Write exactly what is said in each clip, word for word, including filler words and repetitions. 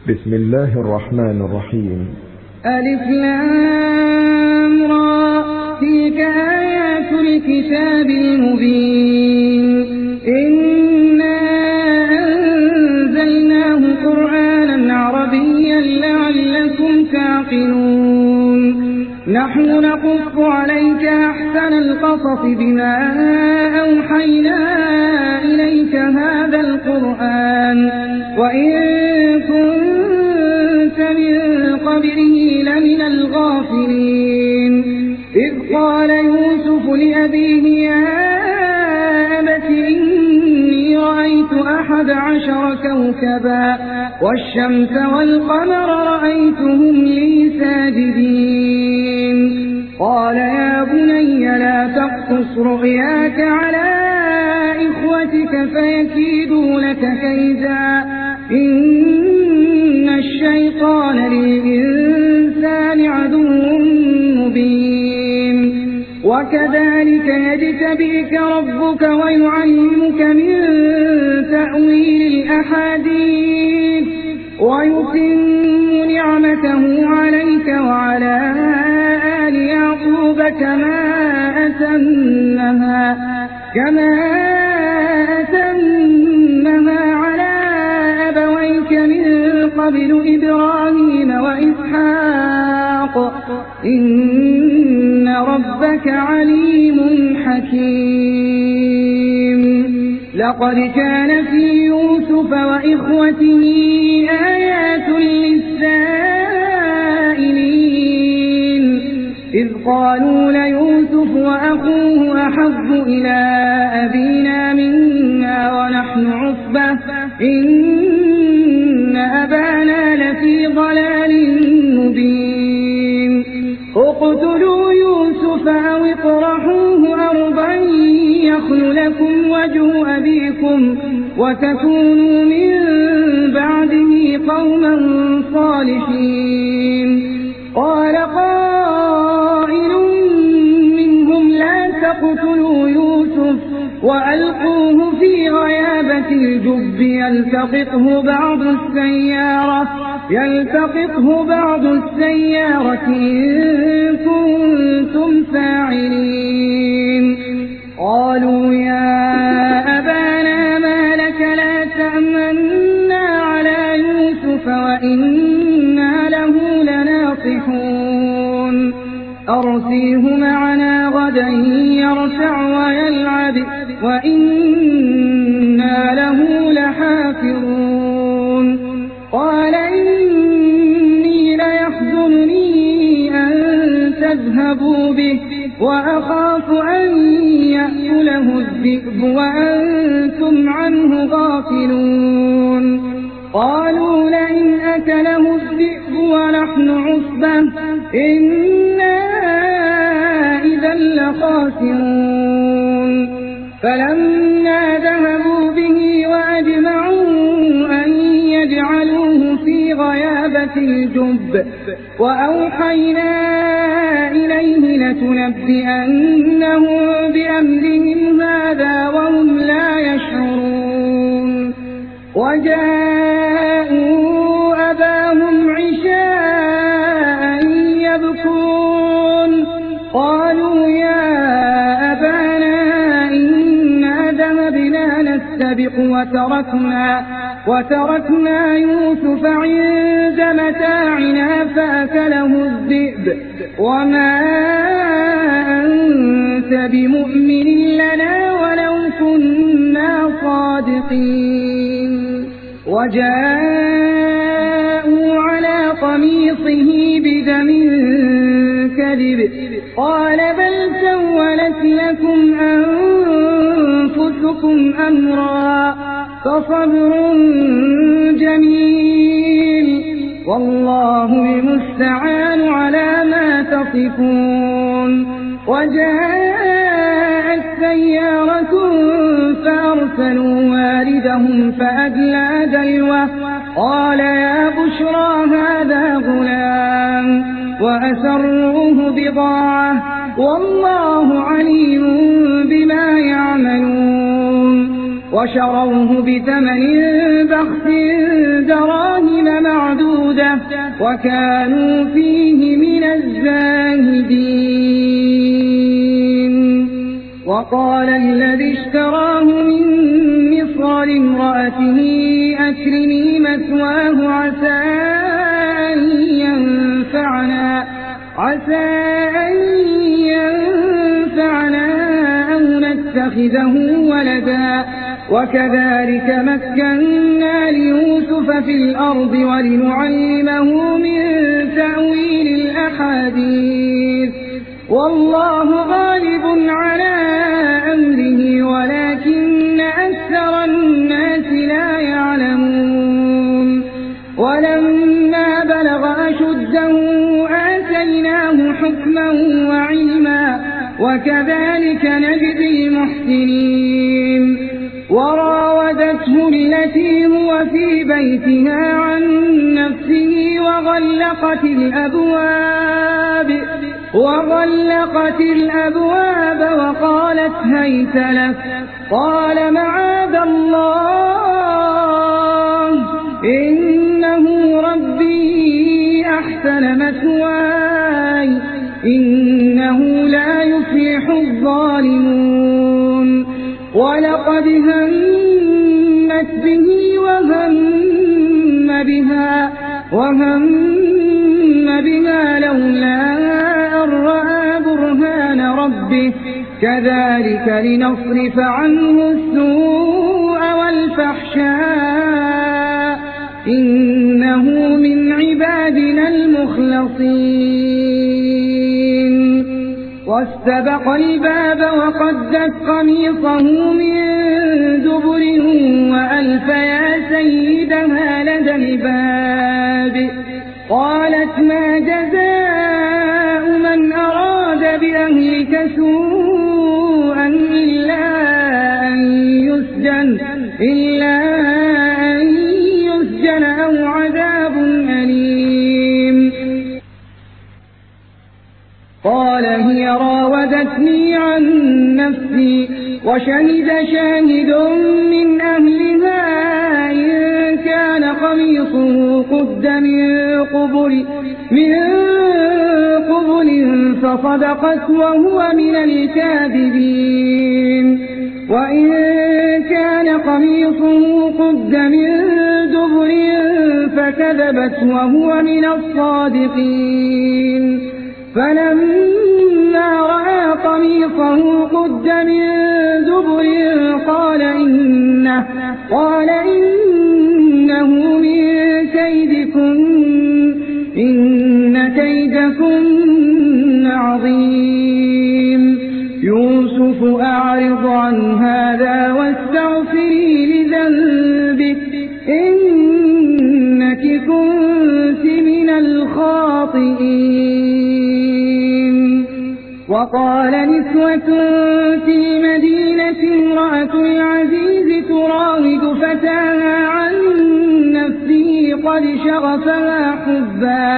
بسم الله الرحمن الرحيم. ألف لام را، تلك آيات الكتاب المبين. إنا أنزلناه قرآنا عربيا لعلكم تعقلون. نحن نقص عليك أحسن القصص بما أوحينا إليك هذا القرآن وإن كنت من قبله لمن الغافلين. إذ قال يوسف لأبيه يا أبت إني رأيت أحد عشر كوكبا والشمس والقمر رأيتهم لي ساجدين. قال يا بني لا تقصص رؤياك على إخوتك فيكيدوا لك كيدا إن الشيطان للإنسان عدو مبين. وكذلك يجتبيك ربك ويعلمك من تأويل الأحاديث ويتم نعمته عليك وعلى آل يعقوب كما أتمها كما أتمها على أبويك من قبل إبراهيم وإسحاق إن ربك عليم حكيم. لقد كان في يوسف وإخوته آيات للسائلين إذ قالوا ليوسف وأخوه أحب إلى أبينا منا ونحن عصبة إن أبانا لفي ضلال مبين. اقتلوا يوسف أو اطرحوه أرضا يخل لكم وجه أبيكم وتكونوا من بعده قوما صالحين. قال قائل منهم لا تقتلوا يوسف وألقوه في غيابة الجب يلتقطه بعض السيارة يلتقطه بعض السيارة إن كنتم فاعلين. قالوا يا أبانا ما لك لا تأمنا على يوسف وإنا له لناصحون. أرسله معنا غدا يرتع ويلعب وإنا له لحافظون. قال إني ليحزنني أن تذهبوا به وأخاف أن يأكله الذئب وأنتم عنه غافلون. قالوا لئن أكله الذئب ونحن عصبة إنا إذا لخاسرون. فلما ذهبوا به وأجمعوا أن يجعلوه في غيابة الجب وأوحينا إليه لتنبئنهم بأمرهم هذا وهم لا يشعرون. وجاءوا أباهم عشاء يبكون. قالوا يا أبانا إنا ذهبنا نستبق وتركنا وتركنا يوسف عند متاعنا فأكله الذئب وما أنت بمؤمن لنا ولو كنا صادقين. وجاءوا على قميصه بدم كذب قال بل سولت لكم أنفسكم أمرا فصبر جميل والله المستعان على ما تصفون. وجاءت سيارة فأرسلوا واردهم فأدلى دلوه قال يا بشرى هذا غلام وأسروه بضاعة والله عليم بما يعملون. وشروه بثمن بخس دراهم معدودة وكانوا فيه من الزاهدين. وقال الذي اشتراه من مصر لامرأته أكرمي مثواه عسى أن ينفعنا, عسى أن ينفعنا أو نتخذه ولدا وكذلك مكنا ليوسف في الأرض ولنعلمه من تأويل الأحاديث والله غالب على أمره ولكن أكثر الناس لا يعلمون. ولما بلغ أشده آتيناه حكما وعلما وكذلك نجزي المحسنين. وراودته التي هو في بيتها عن نفسه وغلقت الأبواب وغلقت الأبواب وقالت هيت لك, قال معاذ الله إنه ربي أحسن مثواي إنه لا يفلح الظالمون. ولقد همت به وهم بها وهم بها لولا أن رأى برهان ربه كذلك لنصرف عنه السوء والفحشاء إنه من عبادنا المخلصين. واستبق الباب وقدت قميصه من دبر وألف يا سيدها لدى الباب. قالت ما جزاء من أراد بأهلك سوءا إلا أن يسجن, إلا أن يسجن أو عذاب أليم. قال هي راودتني عن نفسي وشهد شاهد من أهلها إن كان قميصه قد من قبل من قبل فصدقت وهو من الكاذبين. وإن كان قميصه قد من دبر فكذبت وهو من الصادقين. فلما رأى قميصه قد من دبر قال إنه, قال إنه من كيدكن إن كيدكن عظيم. يوسف أعرض عن هذا واستغفري لذنبك إنك كنت من الخاطئين. وقال نسوة في المدينة امرأة العزيز تراود فتاها عن نفسه قد شغفها حبا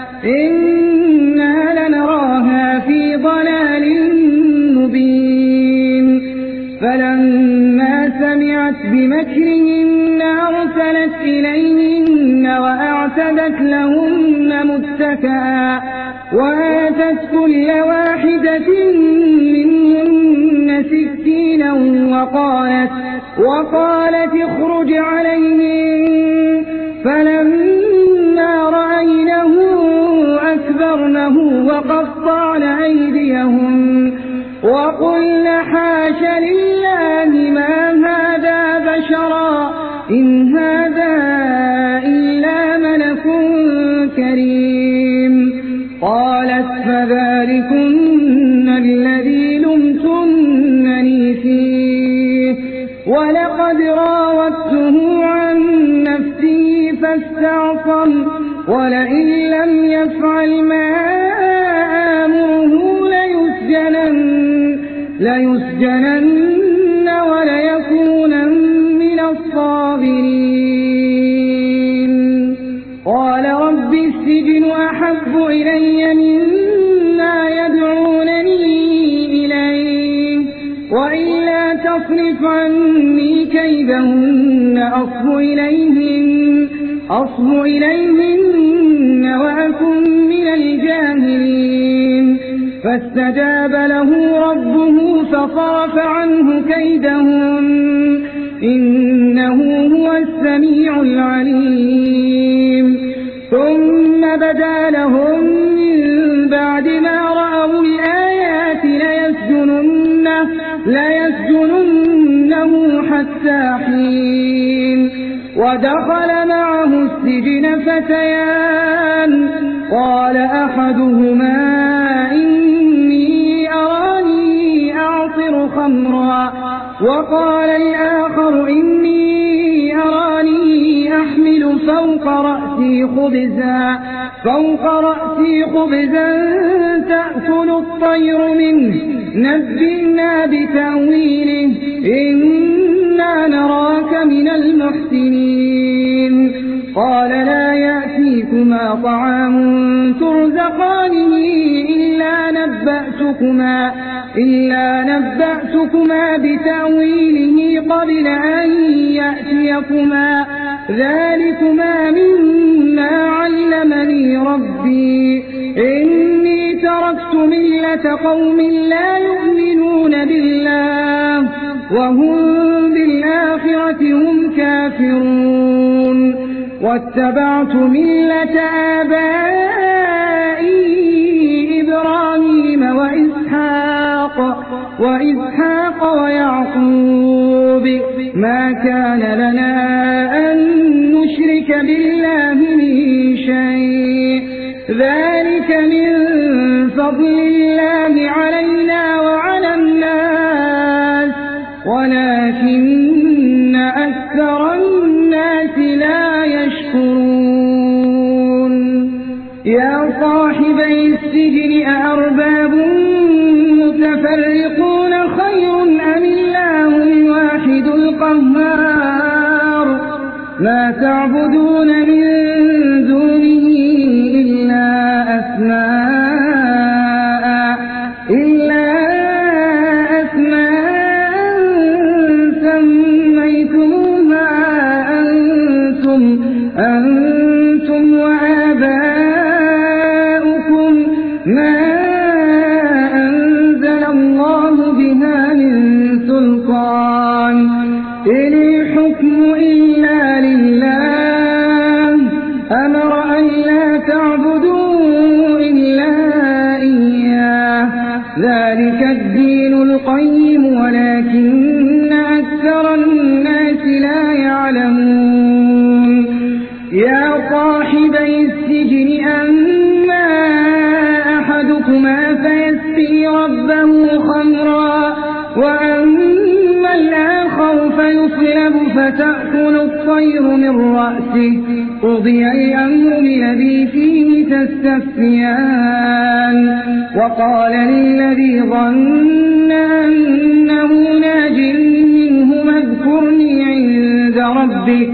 إنها لنراها في ضلال مبين. فلما سمعت بمكرهن أرسلت إليهن وأعتدت لهن متكئا وآتت كل واحدة منهن سكينا وقالت, وقالت اخرج عليهن. فلما رأينه أكبرنه وقطعن أيديهن وقلن حاش لله ما هذا بشرا إن هذا إلا ملك كريم. قالت فذلكن الذي لمتنني فيه ولقد راودته عن نفسه فاستعصم ولئن لم يفعل ما آمره ليسجنن, ليسجنن وليكونن من الصاغرين. قال رب السجن أحب إلي مما يدعونني إليه وإلا تصرف عني كيدهن أصب إليهن, أصب إليهن وأكن من الجاهلين فاستجاب له ربه فصرف عنه كيدهم إنه هو السميع العليم ثم بدا لهم من بعد ما رأوا الآيات ليسجننه, ليسجننه حتى حين ودخل معه السجن فتيان قال أحدهما إني أراني أعصر خمرا وقال الآخر إني أراني أحمل فوق رأسي خبزا فوق رأسي خبزا تأكل الطير منه نبئنا بتأويله إنا نراك من المحسنين قال لا يأتيكما طعام ترزقانه إلا نبأتكما إلا نبأتكما بتأويله قبل أن يأتيكما ذلكما مما علمني ربي إني تركت ملة قوم لا يؤمنون بالله وهم بالآخرة هم كافرون واتبعت ملة آبائي إبراهيم وإسحاق وإسحاق ويعقوب ما كان لنا أن نشرك بالله من شيء ذلك من فضل الله علينا وعلى الناس ولكن أكثر الناس لا يشكرون يا صاحبي السجن أأرباب متفرقون خير أم الله الواحد القهار ما تعبدون من دونه إلا أسماء إلا أسماء سميتموها أنتم أنتم وآباؤكم ما أنزل الله بها من سلطان إن الحكم إلا لله أمر أن لا تعبدوا إلا إياه ذلك الدين القيم ولكن أكثر الناس لا يعلمون يا صاحبي السجن أما أحدكما فيسقي ربه خمرا وأما الآخر فيصلب فتأكل الطير من رأسه قضي الأمر الذي فيه تستفتيان وقال للذي ظن أنه ناج منهما اذكرني عند ربك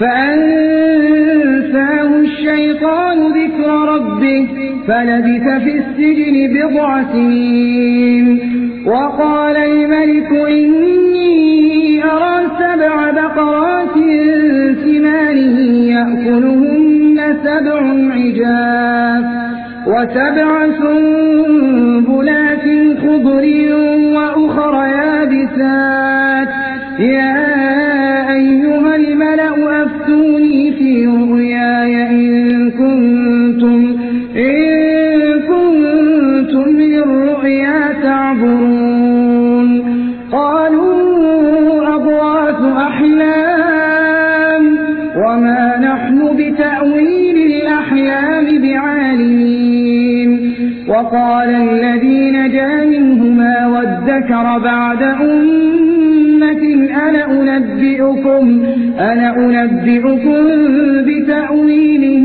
فأنساه الشيطان ذكر ربه فلبث في السجن بضع سنين وقال الملك إني أرى سبع بقرات سمان يأكلهن سبع عجاف وسبع سنبلات خضر وأخر يابسات يا أيها الملأ أفتوني في رؤياي إن كنتم إن كنتم للرؤيا تعبرون قالوا أضغاث أحلام وما نحن بتأويل الأحلام بعالمين وقال الذي نجا منهما وادكر بعد أمة أنا أنبئكم أنا أنبئكم بتأويله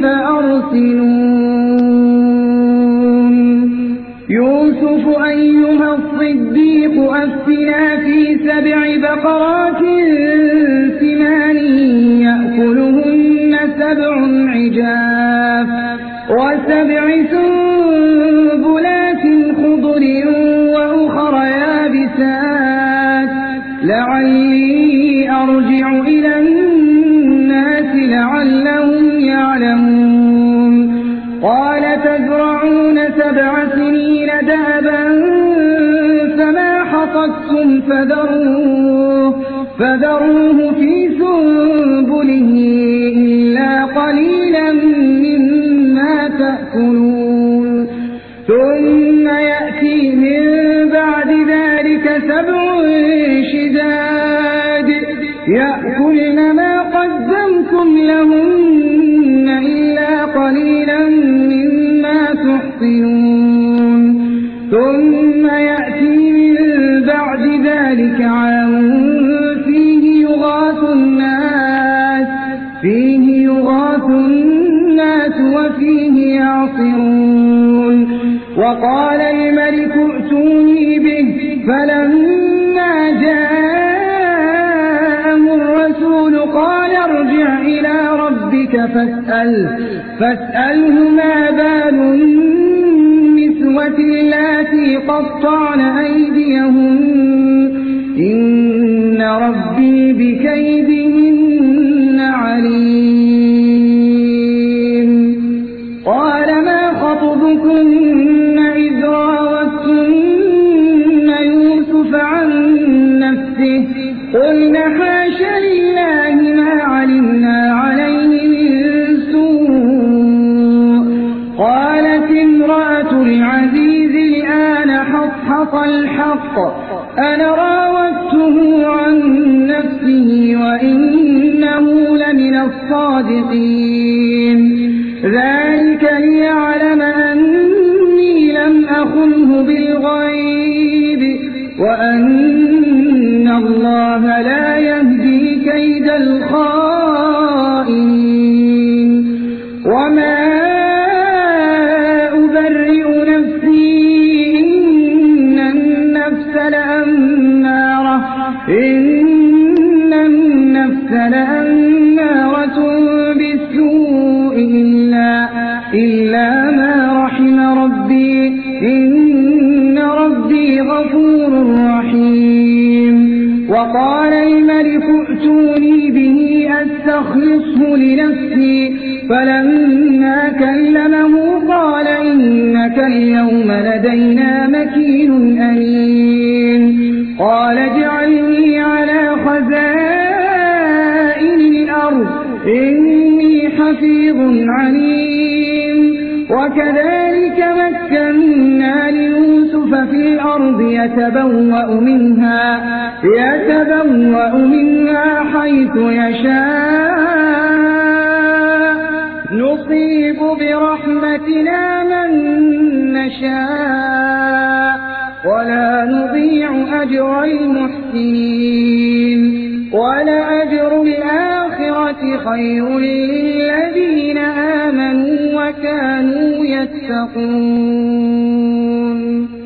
فأرسلون يوسف أيها الصديق أفتنا في سبع بقرات سمان يأكلهن سبع عجاف وسبع سنبلات خضر وأخر يابسات لعلي أرجع إلى الناس لعلهم يعلمون قال تزرعون سبع سنين دابا فما حصدتم فذروه, فذروه في سنبله إلا قليلا مما تأكلون ثم يأتي من بعد ذلك سبع شداد يأكلن ما قدمتم لهن إلا قليلا مما تحصنون ثم يأتي من بعد ذلك عام فيه يغاث الناس فيه يغاث الناس وفيه يعصرون وقال الملك ائتوني به فلما جاءه الرسول قال ارجع إلى ربك فاسأل فاسأله ما بال النسوة اللاتي قطعن أيديهن إن ربي بكيدهن عليم قال ما خطبكن إذ راوتن يوسف عن نفسه قلنا حاش لله ما علمنا عليه من سوء قالت امرأة العزيز الآن حصحص الحق أنا راودته عن نفسه وإنه لمن الصادقين ذلك ليعلم أني لم أخنه بالغيب وأن الله لا يهدي كيد الخائنين وما أبرئ نفسي إن النفس لأمارة إن النفس لأمارة بالسوء إلا, إلا ما رحم ربي إن ربي غفور رحيم وقال الملك ائتوني به أستخلصه لنفسي فلما كلمه قال إنك اليوم لدينا مكين أمين قال اجعلني على خزائن الأرض إني حفيظ عليم وكذلك مكنا ليوسف في الأرض يتبوأ منها, يتبوأ منها حيث يشاء نصيب برحمتنا من نشاء ولا نضيع أجر المحسنين ولأجر الآخرة خير للذين آمنوا وكانوا يتقون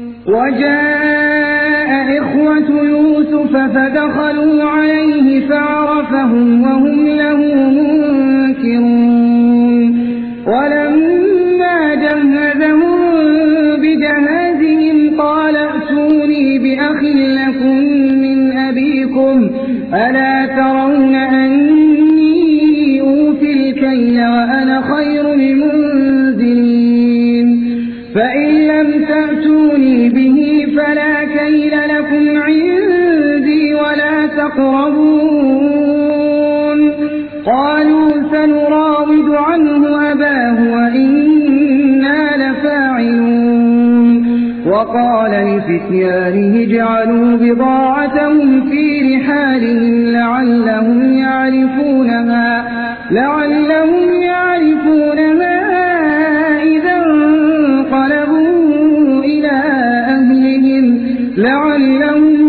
وجاء إخوة يوسف فدخلوا عليه فعرفهم وهم له منكرون ولما جهزهم بجهازهم قال ائتوني بأخ لكم من أبيكم ألا ترون أني أوفي الكيل وأنا خير المنزلين فإن لم تأتوني به فلا كيل لكم عندي ولا تقربون قالوا سنراود عنه أباه وإنا لفاعلون وقال لفتيانه اجعلوا بضاعتهم في رحالهم لعلهم يعرفونها لعلهم يعرفونها إذا انقلبوا إلى أهلهم لعلهم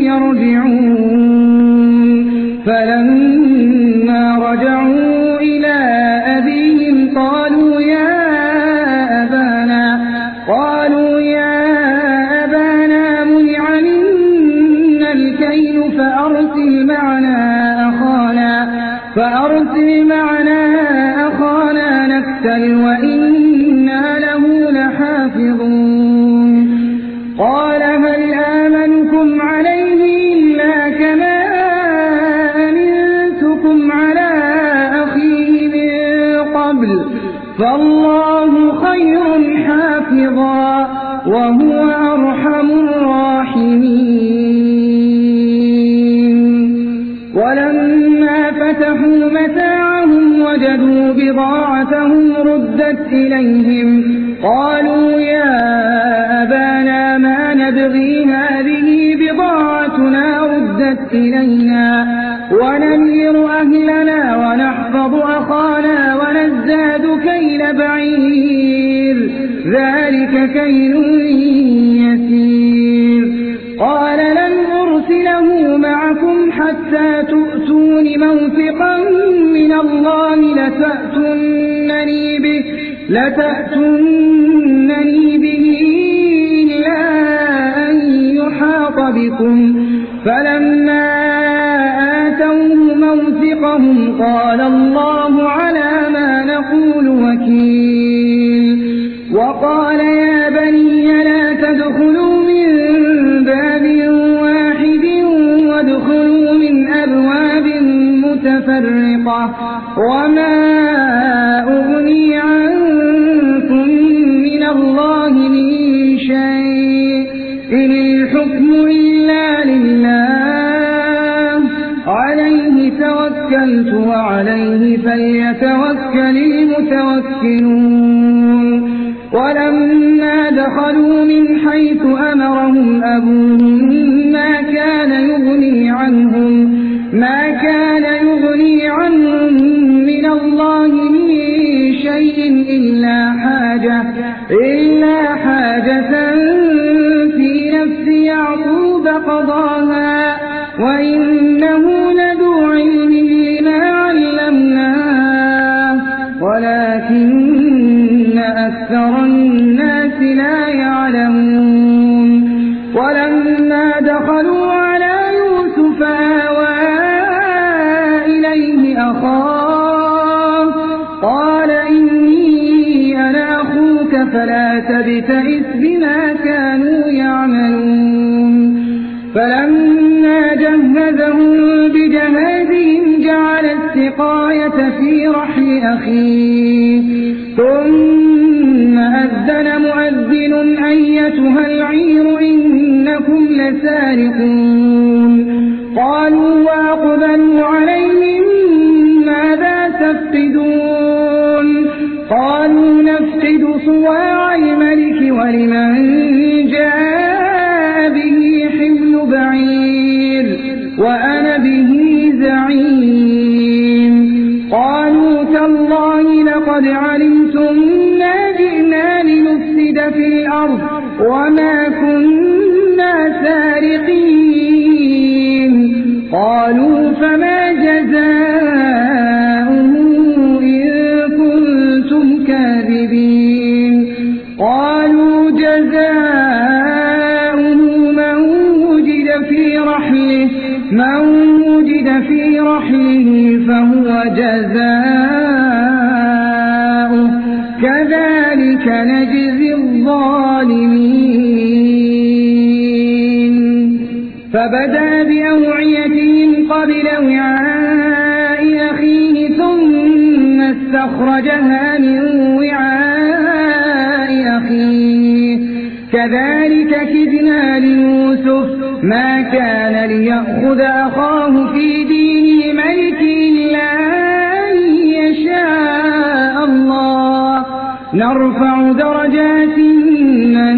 يرجعون فلما رجعوا إلى أبيهم قالوا يا أبانا قالوا يا أبانا منع منا الكيل فأرسل معنا أخانا فأرسل معنا أخانا نكتل وإنا له لحافظون قال هل آمنكم عليه إلا كما أمنتكم على أخيه من قبل فالله خير حافظا وهو أرحم الراحمين. ولما فتحوا متاعهم وجدوا بضاعتهم ردت إليهم قالوا يا أبانا ما نبغي هذه بضاعتنا ردت إلينا ونمير أهلنا ونحفظ أخانا ونزداد كيل بعير ذلك كيل يسير. قال لن أرسله معكم حتى تؤتون موثقا من الله لتأتونني به, لتأتونني به إلا أن يحاط بكم. فلما آتوه موثقهم قال الله على ما نقول وكيل. وقال يا بني لا تدخلوا من باب واحد وادخلوا من أبواب متفرقة وما أغني عنكم من الله من شيء إن الحكم إلا لله عليه توكلت وعليه فليتوكل المتوكلون. ولما دخلوا من حيث أمرهم أبوهم ما كان يغني عنهم ما كان يغني عنهم من الله من شيء إلا حاجة إلا حاجة في نفس يعقوب قضاها وإنه لذو علم لما علمناه ولكن أكثر الناس لا يعلمون. ولما دخلوا على يوسف آوى إليه أخاه قال إني أنا أخوك فلا تبتئس بما كانوا يعملون. فلما جهزهم بجهازهم جعل السقاية في رحل أخيه ثم أذن مؤذن أيتها العير إنكم لسارقون. قالوا وأقبلوا عليهم ماذا تفقدون قالوا نفقد صواع الملك ولمن جاء به حمل بعير وأنا به زعيم. قالوا تالله لقد علمتم ما جئنا لنفسد في الأرض وما كنا سارقين. قالوا فما جزاؤه إن كنتم كاذبين. قالوا جزاؤه من وجد في رحله من وجد في رحله فهو جزاؤه كذلك نجزي الظالمين. فبدأ بأوعيتهم قبل وعاء أخيه ثم استخرجها من وعاء أخيه كذلك كدنا ليوسف ما كان ليأخذ أخاه في دين ملك إلا أن يشاء الله نرفع درجات من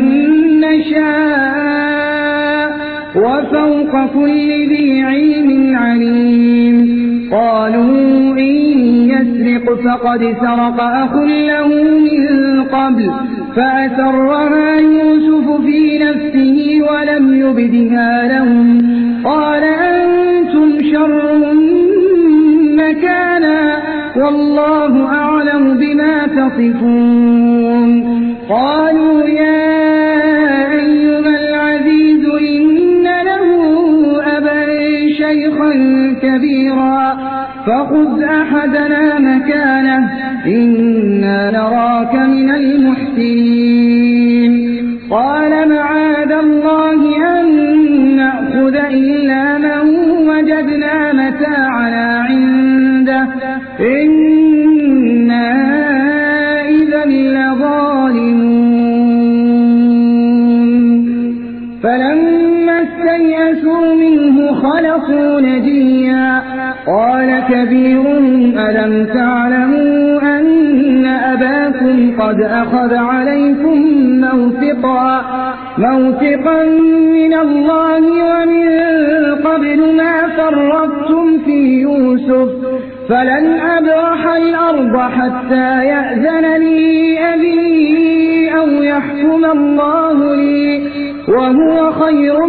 نشاء وفوق كل ذي علم عليم. قالوا إن يسرق فقد سرق أخ له من قبل فأسرها يوسف في نفسه ولم يبدها لهم. قال أنتم شر مكانا والله أعلم بما تصفون. قالوا يا أيها العزيز إن له أبا شيخا كبيرا فخذ أحدنا مكانه إنا نراك من المحسنين. قال معاذ الله أن نأخذ إلا من وجدنا متاعنا عنده إنا نجيا قال كبيرهم ألم تعلموا أن أباكم قد أخذ عليكم موثقا موثقا من الله ومن قبل ما فرطتم في يوسف فلن أبرح الأرض حتى يأذن لي أبي أو يحكم الله لي وهو خير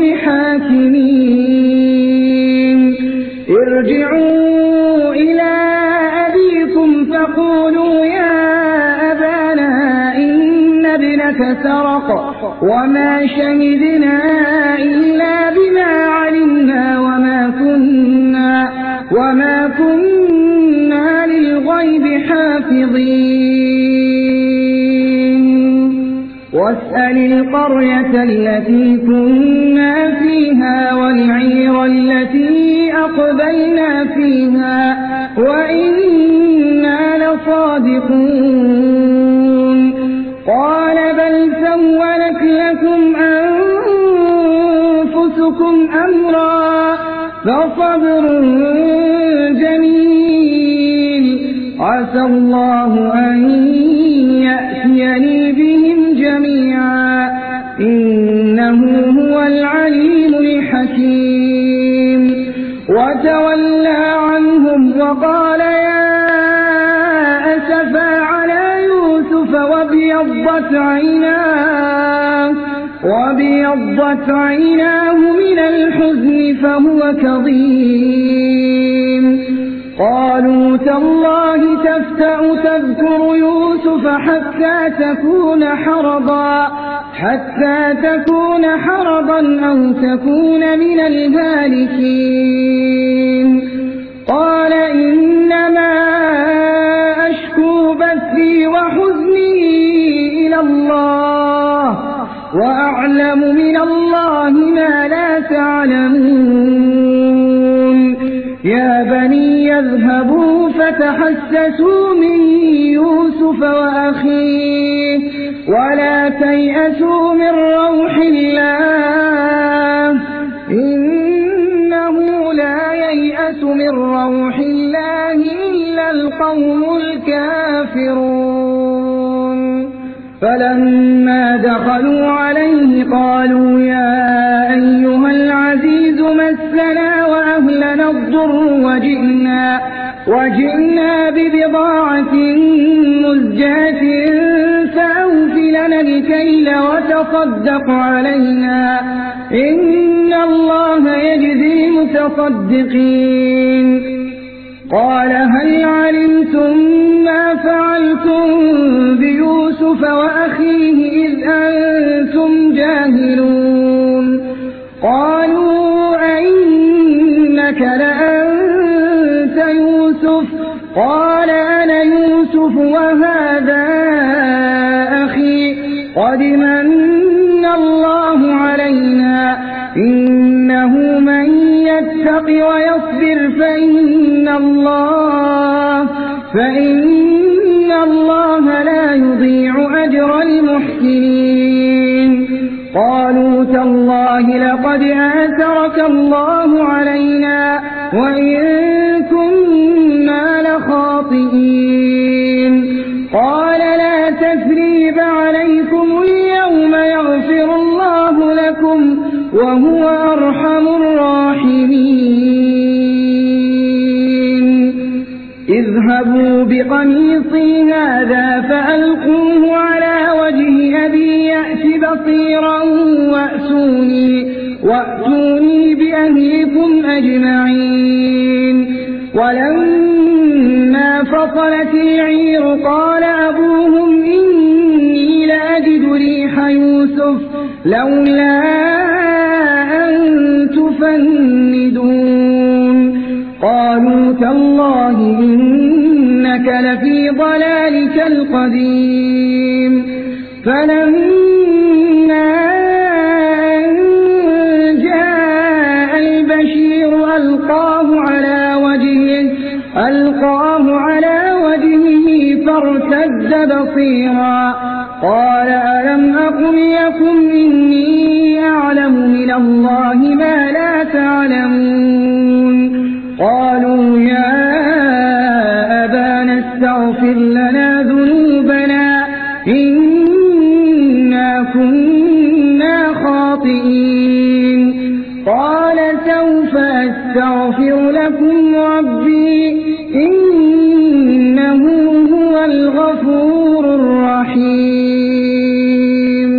الحاكمين ارجعوا إلى أبيكم فقولوا يا أبانا إن ابنك سرق وما شهدنا إلا بما علمنا وما كنا وما كنا للغيب حافظين واسأل القرية التي كنا فيها والعير التي أقبلنا فيها وإنا لصادقون قال بل سولت لكم أنفسكم أمرا فصبر جميل عسى الله أن يأتيني بهم جميعا إنه هو العليم الحكيم وتولى عنهم وقال يا أسفا على يوسف وابيضت عيناه وابيضت عيناه من الحزن فهو كظيم قالوا تالله تفتأ تذكر يوسف حتى تكون حرضا حتى تكون حرضا أو تكون من الهالكين قال إنما أشكو بثي وحزني إلى الله وأعلم من الله ما لا تعلمون يا بني يذهبوا فتحسسوا من يوسف وأخيه ولا تيأسوا من روح الله إنه لا ييأس من روح الله إلا القوم الكافرون فلما دخلوا عليه قالوا يا أيها العزيز مسنا وأهلنا الضر وجئنا, وجئنا ببضاعة مزجاة فأوف لنا الكيل وتصدق علينا إن الله يجزي المتصدقين قال هل علمتم ما فعلتم بيوسف وأخيه إذ أنتم جاهلون قالوا أئنك لأنت يوسف قال أنا يوسف وهذا أخي قد من الله علينا إنه من يتق ويصبر فإن الله فإن الله لا يضيع أجر المحسنين قالوا تالله لقد آثرك الله علينا وإن كنا لخاطئين قال لا تثريب عليكم اليوم يغفر الله لكم وهو أرحم الراحمين اذهبوا بقميصي هذا فألقوه على وجه أبي يأت بصيرا وأتوني, وأتوني بأهلكم أجمعين ولما فصلت العير قال أبوهم إني لأجد ريح يوسف لولا أن تفندون قالوا تالله إنك لفي ضلالك القديم فلما جاء البشير ألقاه على وجهه ألقاه على وجهه فارتد بصيرا قال ألم أقل لكم إني أعلم من الله ما لا تعلمون قالوا يا أبانا استغفر لنا ذنوبنا إنا كنا خاطئين قال سوف أستغفر لكم ربي إنه هو الغفور الرحيم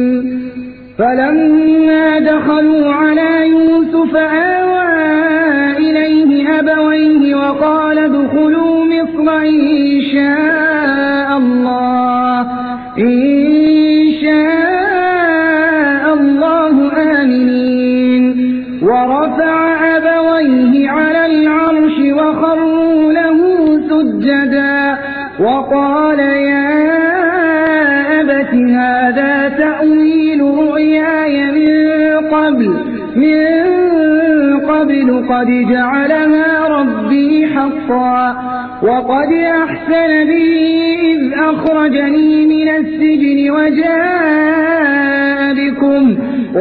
فلما دخلوا على يوسف آوى إليه أبويه وقال ادخلوا مصر إن شاء الله إن شاء الله آمنين ورفع أبويه على العرش وخروا له سجدا وقال يا أبت هذا تأويل رؤياي من قبل من قبل قد جعلها ربي حقا وقد أحسن بي إذ أخرجني من السجن وجاء بكم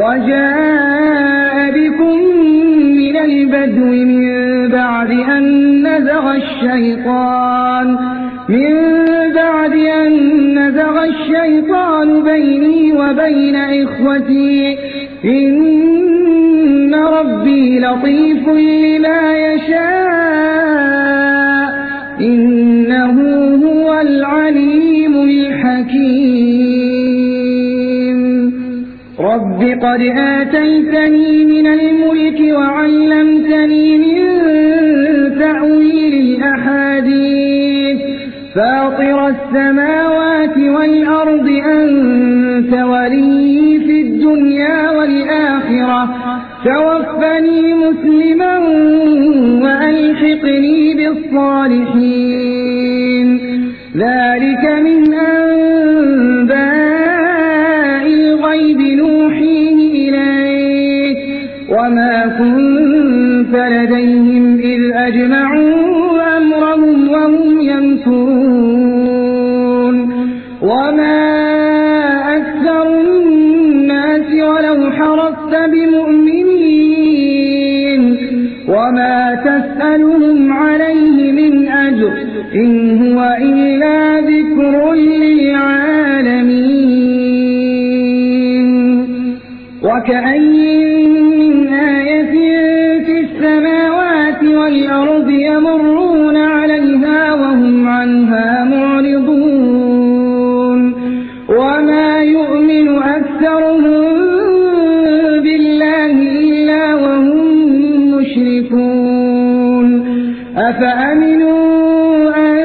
وجاء بكم من البدو من بعد أن نزغ الشيطان من بعد أن نزغ الشيطان بيني وبين إخوتي إن ربي لطيف لما يشاء إنه هو العليم الحكيم رب قد آتيتني من الملك وعلمتني من تأويل الأحاديث فاطر السماوات والأرض أنت ولي في الدنيا والآخرة توفني مسلما وألحقني بالصالحين ذلك من أنباء الغيب نوحيه إليك وما كنت لديهم إذ أجمعوا أمرهم وهم يمكرون وما أكثر الناس ولو حرصت بمؤمنين وما تسألهم عليه من أجر إن هو إلا ذكر للعالمين وكأين من آية في السماوات والأرض يمرون عليها وهم عنها معرضون وما يؤمن أكثرهم بالله إلا وهم مشركون أفأمنوا أن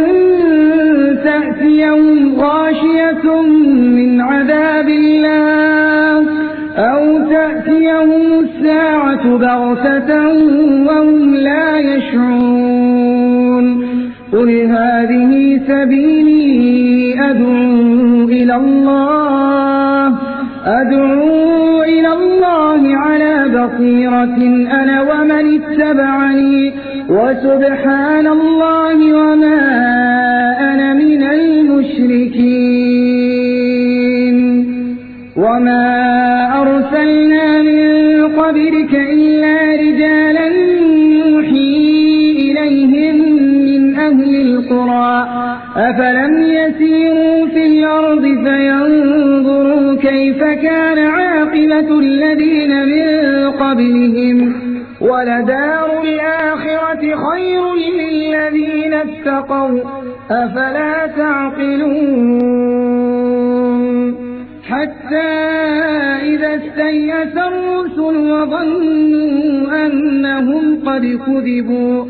تأتيهم غاشية من عذاب الله أو تأتيهم الساعة بغتة وهم لا يشعرون قل هذه سبيلي أدعو إلى الله أدعو إلى الله على بصيرة أنا ومن اتبعني وسبحان الله وما أنا من المشركين وما أرسلنا من قبلك إلا رجالا نوحي إليهم من أهل القرى أفلم يسيروا في الأرض فينظروا كيف كان عاقبة الذين من قبلهم ولدار الآخرة خير للذين اتقوا أفلا تعقلون حتى إذا استيأس الرسل وظنوا أنهم قد كذبوا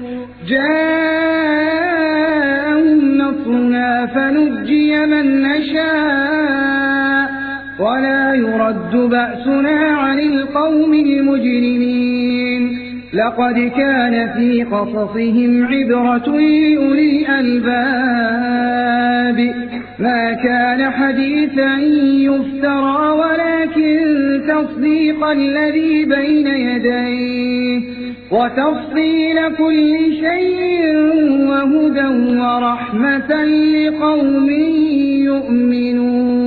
جاءهم نصرنا فنجي من نشاء ولا يرد بأسنا عن القوم المجرمين لقد كان في قصصهم عبرة لأولي الألباب ما كان حديثا يفترى ولكن تصديق الذي بين يديه وتفصيل كل شيء وهدى ورحمة لقوم يؤمنون